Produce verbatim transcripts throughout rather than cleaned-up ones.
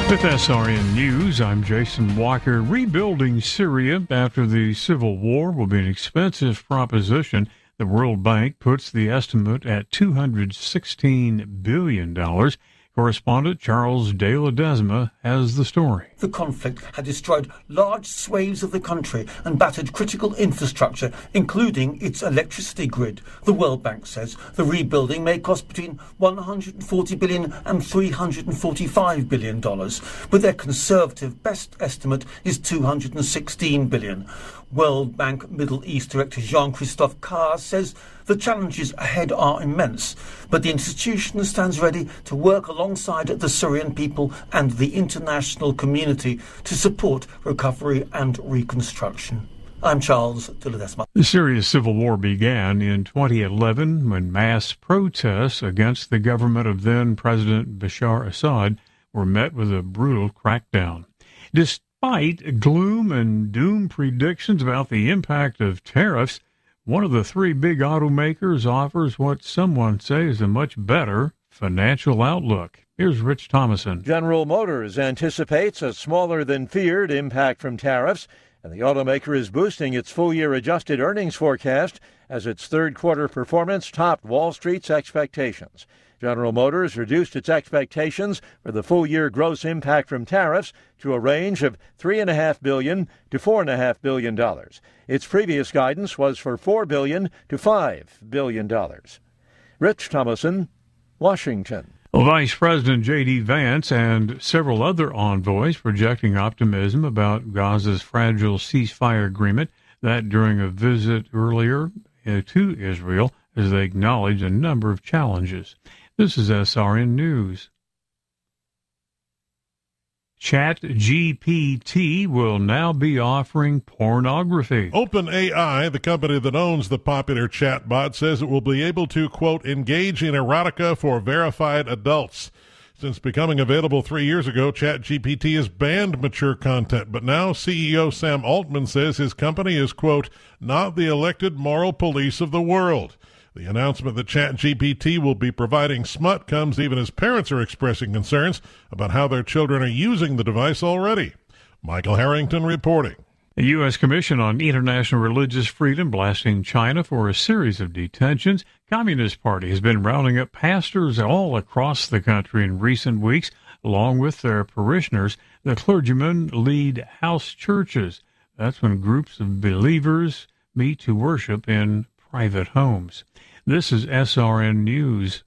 With S R N News, I'm Jason Walker. Rebuilding Syria after the civil war will be an expensive proposition. The World Bank puts the estimate at two hundred sixteen billion dollars. Correspondent Charles De Ledesma has the story. The conflict had destroyed large swathes of the country and battered critical infrastructure, including its electricity grid. The World Bank says the rebuilding may cost between one hundred forty billion dollars and three hundred forty-five billion dollars, but their conservative best estimate is two hundred sixteen billion dollars. World Bank Middle East Director Jean-Christophe Carr says the challenges ahead are immense, but the institution stands ready to work alongside the Syrian people and the international community to support recovery and reconstruction. I'm Charles De Ledesma. The Syrian civil war began in twenty eleven when mass protests against the government of then-President Bashar Assad were met with a brutal crackdown. Despite gloom and doom predictions about the impact of tariffs, one of the three big automakers offers what someone say is a much better financial outlook. Here's Rich Thomason. General Motors anticipates a smaller than feared impact from tariffs, and the automaker is boosting its full-year adjusted earnings forecast as its third-quarter performance topped Wall Street's expectations. General Motors reduced its expectations for the full-year gross impact from tariffs to a range of three point five billion dollars to four point five billion dollars. Its previous guidance was for four billion dollars to five billion dollars. Rich Thomason, Washington. Well, Vice President J D. Vance and several other envoys projecting optimism about Gaza's fragile ceasefire agreement, that during a visit earlier to Israel as they acknowledge a number of challenges. This is S R N News. ChatGPT will now be offering pornography. OpenAI, the company that owns the popular chatbot, says it will be able to, quote, engage in erotica for verified adults. Since becoming available three years ago, ChatGPT has banned mature content, but now C E O Sam Altman says his company is, quote, not the elected moral police of the world. The announcement that ChatGPT will be providing smut comes even as parents are expressing concerns about how their children are using the device already. Michael Harrington reporting. The U S. Commission on International Religious Freedom blasting China for a series of detentions. Communist Party has been rounding up pastors all across the country in recent weeks, along with their parishioners. The clergymen lead house churches. That's when groups of believers meet to worship in private homes. This is S R N News.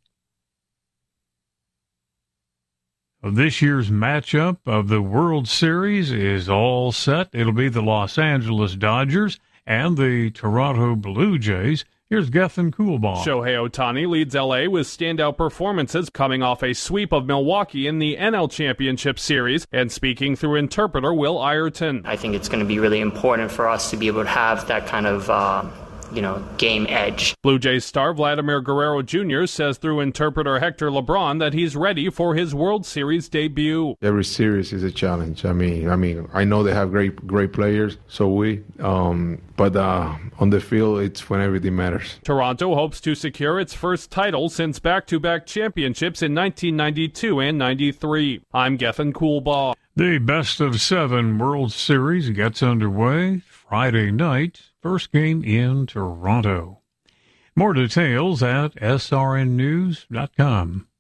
This year's matchup of the World Series is all set. It'll be the Los Angeles Dodgers and the Toronto Blue Jays. Here's Gethin Coolbaugh. Shohei Ohtani leads L A with standout performances, coming off a sweep of Milwaukee in the N L Championship Series, and speaking through interpreter Will Ireton. I think it's going to be really important for us to be able to have that kind of uh, you know, game edge. Blue Jays star Vladimir Guerrero Junior says through interpreter Hector LeBron that he's ready for his World Series debut. Every series is a challenge. I mean, I mean, I know they have great, great players. So we, um, but uh, on the field, it's when everything matters. Toronto hopes to secure its first title since back-to-back championships in nineteen ninety-two and ninety-three. I'm Gethin Coolbaugh. The best of seven World Series gets underway Friday night. First game in Toronto. More details at S R N news dot com.